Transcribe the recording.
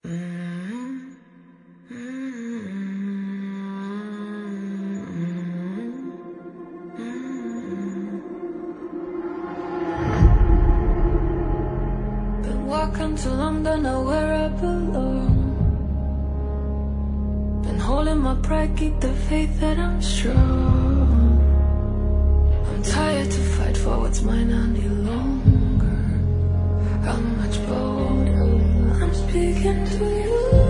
Been walking till I'm done, know where I belong. Been holding my pride, keep the faith that I'm strong. I'm tired to fight for what's mine any longer. I'm much bolder, I'm speaking to you.